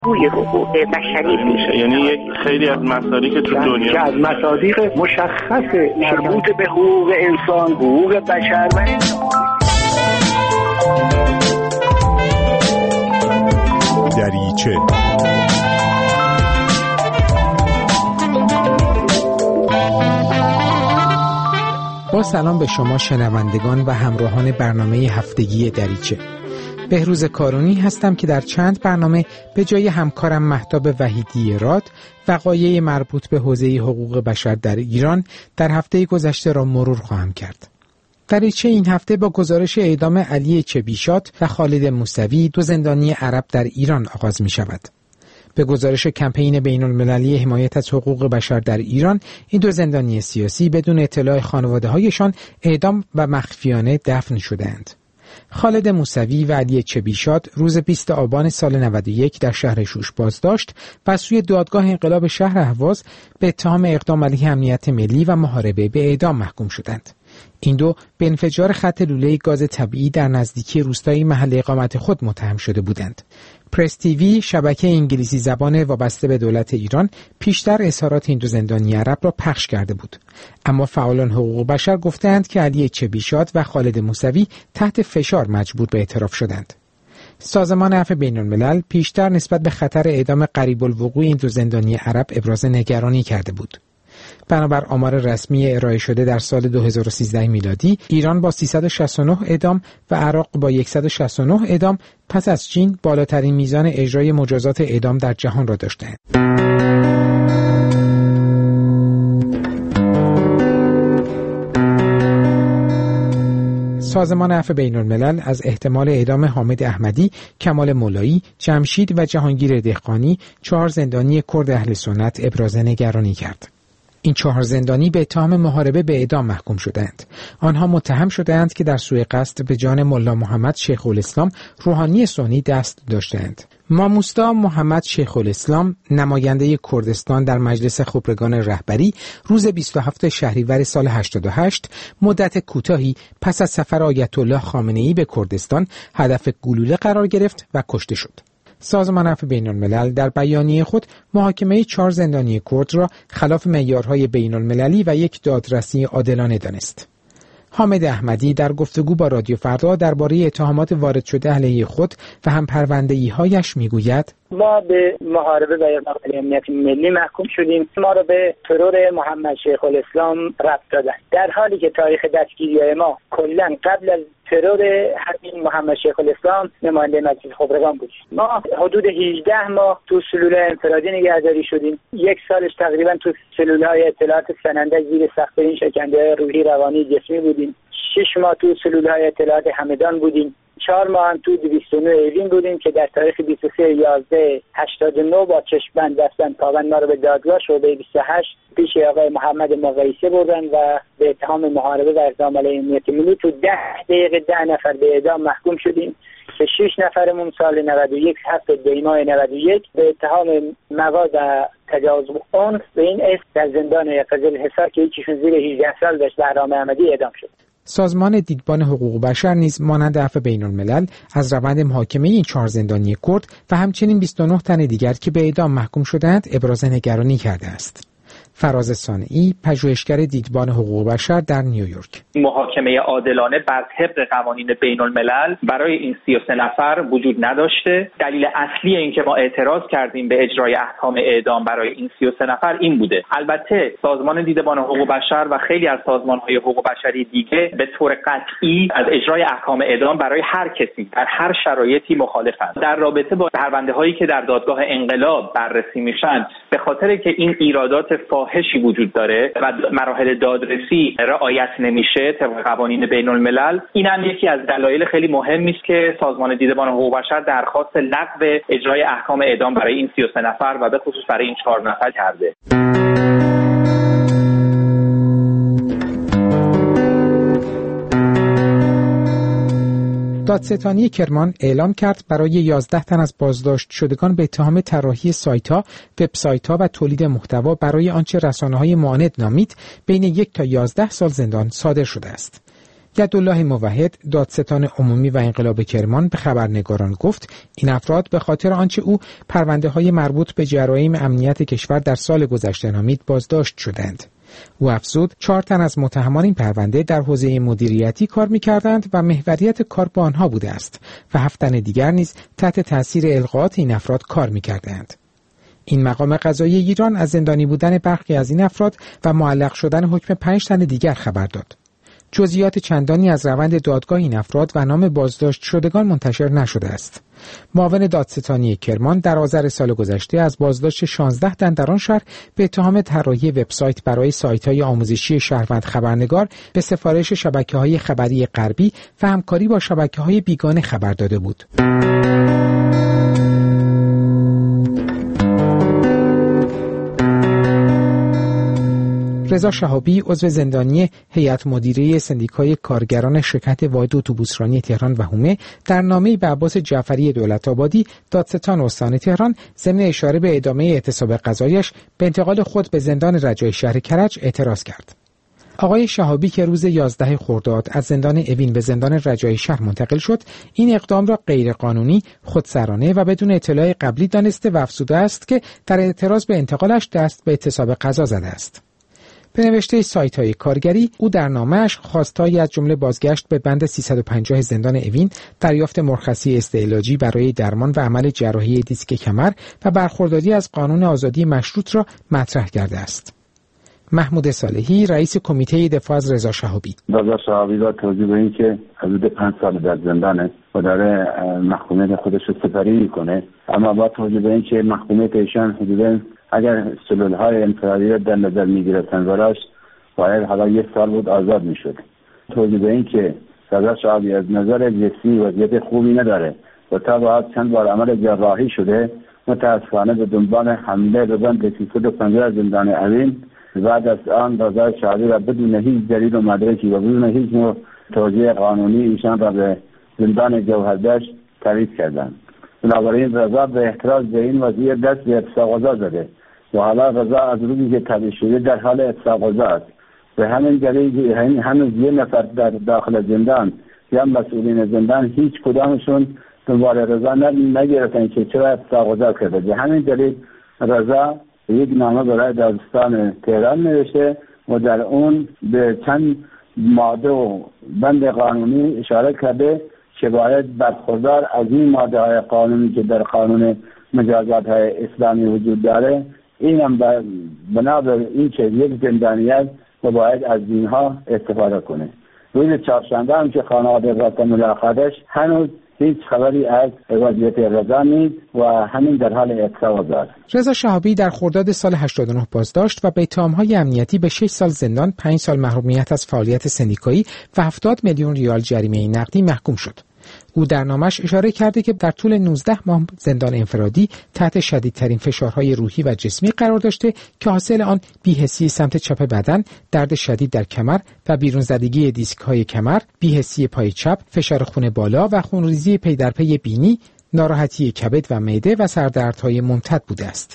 روی حقوق بشری میشه، یعنی یک خیلی از مصادیق تو دنیا که از مصادیق مشخص مربوط به حقوق انسان، حقوق بشر و دریچه. با سلام به شما شنوندگان و همراهان برنامه هفتگی دریچه. بهروز کارونی هستم که در چند برنامه به جای همکارم مهتاب وحیدی راد وقایع مربوط به حوزه حقوق بشر در ایران در هفته گذشته را مرور خواهم کرد. دریچه این هفته با گزارش اعدام علی چبیشات و خالد موسوی، دو زندانی عرب در ایران آغاز می شود. به گزارش کمپین بین‌المللی حمایت از حقوق بشر در ایران، این دو زندانی سیاسی بدون اطلاع خانواده‌هایشان اعدام و مخفیانه دفن شدند. خالد موسوی و علی چبیشات روز 20 آبان سال 91 در شهر شوش بازداشت و از سوی دادگاه انقلاب شهر اهواز به اتهام اقدام علیه امنیت ملی و محاربه به اعدام محکوم شدند. این دو به انفجار خط لوله گاز طبیعی در نزدیکی روستایی محل اقامت خود متهم شده بودند. پرس تیوی، شبکه انگلیسی زبان وابسته به دولت ایران، پیشتر اظهارات این دو زندانی عرب را پخش کرده بود. اما فعالان حقوق بشر گفتند که علی چبیشات و خالد موسوی تحت فشار مجبور به اعتراف شدند. سازمان عفو بین‌الملل پیشتر نسبت به خطر اعدام قریب الوقوع این دو زندانی عرب ابراز نگرانی کرده بود. بنابر آمار رسمی ارائه شده در سال 2013 میلادی، ایران با 369 اعدام و عراق با 169 اعدام پس از چین بالاترین میزان اجرای مجازات اعدام در جهان را داشتند. سازمان عفو بین‌الملل از احتمال اعدام حامد احمدی، کمال مولایی، جمشید و جهانگیر دهقانی، 4 زندانی کرد اهل سنت ابراز نگرانی کرد. این 4 زندانی به اتهام محاربه به اعدام محکوم شدند. آنها متهم شدند که در سوء قصد به جان ملا محمد شیخ الاسلام روحانی سنی دست داشتند. ماموستا محمد شیخ الاسلام، نماینده کردستان در مجلس خبرگان رهبری، روز 27 شهریور سال 88 مدت کوتاهی پس از سفر آیت الله خامنه‌ای به کردستان هدف گلوله قرار گرفت و کشته شد. سازمان عفو بین‌الملل در بیانیه خود محاکمه 4 زندانی کرد را خلاف معیارهای بین‌المللی و یک دادرسی عادلانه دانست. حامد احمدی در گفتگو با رادیو فردا درباره اتهامات وارد شده علیه خود و هم پرونده‌ای‌هایش میگوید: ما به محاربه و اقدام علیه امنیت ملی محکوم شدیم. ما را به ترور محمد شیخ الاسلام ربط دادند، در حالی که تاریخ دستگیری ما کلا قبل از ترور همین محمد شیخ الاسلام نماینده مجلس خبرگان بود. ما حدود 18 ماه تو سلول‌های انفرادی نگهداری شدیم. 1 سالش تقریبا تو سلول‌های اطلاعات سننده زیر سخت‌ترین شکنجه‌های روحی، روانی، جسمی بودیم. 6 ماه تو سلول‌های اطلاعات همدان بودیم. 4 ماه هم تو 209 اوین بودیم که در تاریخ 23/11/89 با چشم‌بند دستن پابند ما رو به دادگاه شعبه 28 پیش آقای محمد مقایسه بردن و به اتهام محاربه و اقدام علیه امنیت ملی تو 10 دقیقه 10 نفر به اعدام محکوم شدیم که 6 نفرمون سال 91 7 دیماه 91 به اتهام مواد و تجاوز عنف به این اسم در زندان قزلحصار که یکیشون زیر 18 سال داشت بهرام احمدی اعدام شد. سازمان دیدبان حقوق بشر نیز مانند عفو بین‌الملل از روند محاکمه این 4 زندانی کرد و همچنین 29 تن دیگر که به اعدام محکوم شدند ابراز نگرانی کرده است. فراز صانعی، پژوهشگر دیدبان حقوق بشر در نیویورک: محاکمه عادلانه بر طبق قوانین بین‌الملل برای این 33 نفر وجود نداشته. دلیل اصلی این که ما اعتراض کردیم به اجرای احکام اعدام برای این 33 نفر این بوده. البته سازمان دیدبان حقوق بشر و خیلی از سازمان‌های حقوق بشری دیگه به طور قطعی از اجرای احکام اعدام برای هر کسی در هر شرایطی مخالفند. در رابطه با پرونده‌هایی که در دادگاه انقلاب بررسی میشن، به خاطر که این ایرادات فاحشی وجود داره و مراحل دادرسی رعایت نمیشه طبق قوانین بین‌الملل، این هم یکی از دلایل خیلی مهمی است که سازمان دیدبان حقوق بشر درخواست لغو اجرای احکام اعدام برای این 33 نفر و به خصوص برای این 4 نفر کرده. دادستانی کرمان اعلام کرد برای 11 تن از بازداشت شدگان به اتهام طراحی سایت‌ها، وبسایت‌ها و تولید محتوا برای آنچه رسانه‌های معاند نامید بین 1 تا 11 سال زندان صادر شده است. یدالله موحد، دادستان عمومی و انقلاب کرمان، به خبرنگاران گفت این افراد به خاطر آنچه او پرونده‌های مربوط به جرایم امنیت کشور در سال گذشته نامید بازداشت شدند. او افزود 4 تن از متهمان این پرونده در حوزه مدیریتی کار می‌کردند و محوریت کار با آنها بوده است و 7 تن دیگر نیز تحت تاثیر القاءات این افراد کار می‌کردند. این مقام قضایی ایران از زندانی بودن برخی از این افراد و معلق شدن حکم 5 تن دیگر خبر داد. جزئیات چندانی از روند دادگاه این افراد و نام بازداشت شدگان منتشر نشده است. معاون دادستانی کرمان در آذر سال گذشته از بازداشت 16 تن در آن شهر به اتهام طراحی وبسایت برای سایت‌های آموزشی شهروند خبرنگار به سفارش شبکه‌های خبری غربی و همکاری با شبکه‌های بیگانه خبر داده بود. رضا شهابی، عضو زندانی هیئت مدیره سندیکای کارگران شرکت واحد اتوبوسرانی تهران و حومه، در نامه‌ای به عباس جعفری دولت‌آبادی، دادستان استان تهران، ضمن اشاره به ادامه اعتصاب قضایی‌اش به انتقال خود به زندان رجای شهر کرج اعتراض کرد. آقای شهابی که روز 11 خرداد از زندان اوین به زندان رجای شهر منتقل شد، این اقدام را غیرقانونی، خودسرانه و بدون اطلاع قبلی دانسته و افزوده است که در اعتراض به انتقالش دست به اعتصاب قضا زده است. به نوشته سایت‌های کارگری، او در نامه‌اش خواستهایی از جمله بازگشت به بند 350 زندان اوین، دریافت مرخصی استعلاجی برای درمان و عمل جراحی دیسک کمر و برخورداری از قانون آزادی مشروط را مطرح کرده است. محمود صالحی، رئیس کمیته دفاع از رضا شهابی: رضا شهابی را توجیه به این که حدود 5 سال در زندانه و داره محکومیت خودش رو سپری میکنه، اما با توجیه به این که محکومیت ایشان حدوداً اگر سلولهای انفرادی را در نظر میگرفتن براش باید حالا 1 سال بود آزاد میشد. توجیه به این که رضا شهابی از نظر جسمی وضعیت خوبی نداره و تا بعد چند بار عمل جراحی شده، متاسفانه به دنبال حمله به بند 350 زندان اوین بعد از آن رضا شهابی را بدون هیچ دلیل و مدرکی و بدون هیچ نوع توجیه قانونی ایشان را به زندان جوهردشت تبعید کردند. بنابراین رضا به احتراز به این وضعیت دست به اعتصاب قضا زده و حالا رضا از روزی که تبعید شده در حال اعتصاب قضا است. به همین دلیل هنوز 1 نفر در داخل زندان یا مسئولین زندان هیچ کدامشون دنبال رضا نگرفتن که چرا اعتصاب قضا کرده. به همین دلیل رضا یک نامه برای دادستان تهران نوشته و در اون به چند ماده و بند قانونی اشاره کرده که باید برخوردار از این ماده های قانونی که در قانون مجازات های اسلامی وجود داره، این هم بنابر این که یک زندانی است و باید از اینها استفاده کنه. روز چهارشنبه هم که خانواده رفت ملاقاتش، هنوز هیچ خبری از وضعیت رضا نیست و همین در حال اعتصاب است. رضا شهابی در خرداد سال 89 بازداشت و به اتهام‌های امنیتی به 6 سال زندان، 5 سال محرومیت از فعالیت سندیکایی و 70 میلیون ریال جریمه نقدی محکوم شد. او در نامش اشاره کرده که در طول 19 ماه زندان انفرادی تحت شدیدترین فشارهای روحی و جسمی قرار داشته که حاصل آن بی‌حسی سمت چپ بدن، درد شدید در کمر و بیرون زدگی دیسک‌های کمر، بی‌حسی پای چپ، فشار خون بالا و خونریزی پی در پی بینی، ناراحتی کبد و معده و سردردهای ممتد بوده است.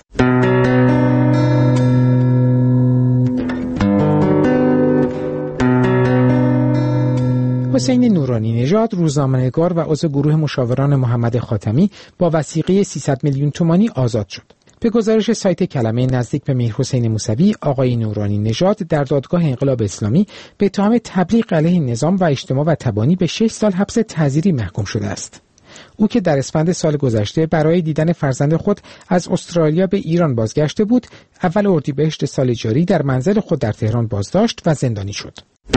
حسین نورانی نژاد، روزنامه‌نگار و عضو گروه مشاوران محمد خاتمی، با وثیقه 300 میلیون تومانی آزاد شد. به گزارش سایت کلمه نزدیک به میرحسین موسوی، آقای نورانی نژاد در دادگاه انقلاب اسلامی به اتهام تبلیغ علیه نظام و اجتماع و تبانی به 6 سال حبس تعزیری محکوم شده است. او که در اسفند سال گذشته برای دیدن فرزند خود از استرالیا به ایران بازگشته بود، اول اردیبهشت سال جاری در منزل خود در تهران بازداشت و زندانی شد.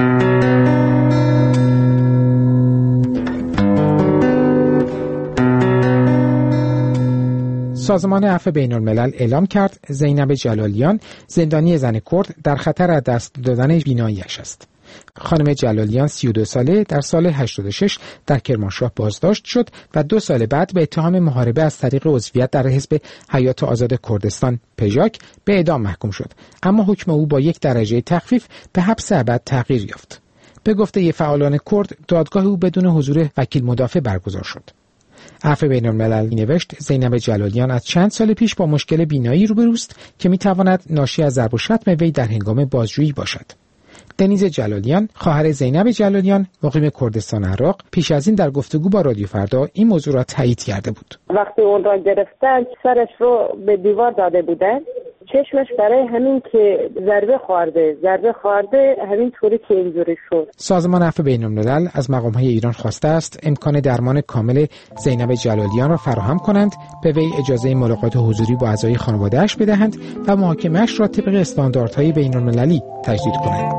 سازمان عفو بین‌الملل اعلام کرد زینب جلالیان، زندانی زن کرد، در خطر از دست دادن بینایی‌اش است. خانم جلالیان 32 ساله در سال 86 در کرمانشاه بازداشت شد و 2 سال بعد به اتهام محاربه از طریق عضویت در حزب حیات آزاد کردستان پژاک به اعدام محکوم شد، اما حکم او با 1 درجه تخفیف به حبس ابد تغییر یافت. به گفته فعالان کرد، دادگاه او بدون حضور وکیل مدافع برگزار شد. عفو بین‌الملل نوشت زینب جلالیان از چند سال پیش با مشکل بینایی روبروست که میتواند ناشی از ضرب و شتم وی در هنگام بازجویی باشد. دنیز جلالیان، خواهر زینب جلالیان، مقیم کردستان عراق، پیش از این در گفتگو با رادیو فردا این موضوع را تایید کرده بود. وقتی اون را گرفتن سرش رو به دیوار داده بودن، چشمش برای همین که ضربه خورده همین طوری که اینجوری شد. سازمان عفو بین‌الملل از مقام‌های ایران خواسته است امکان درمان کامل زینب جلالیان را فراهم کنند، به وی اجازه ملاقات حضوری با اعضای خانواده‌اش بدهند و محاکمه‌اش را طبق استانداردهای بین‌المللی تجدید کنند.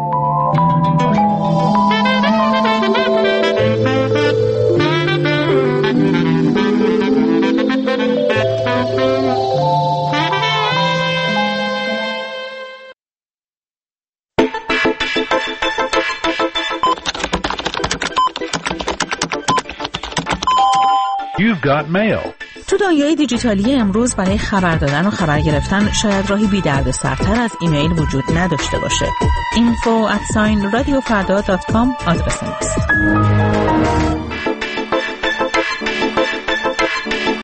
You've got mail. تو دنیای دیجیتالی امروز برای خبر دادن و خبر گرفتن شاید راهی بی درد و سرتر از ایمیل وجود نداشته باشه. info@radiofarda.com آدرس ماست.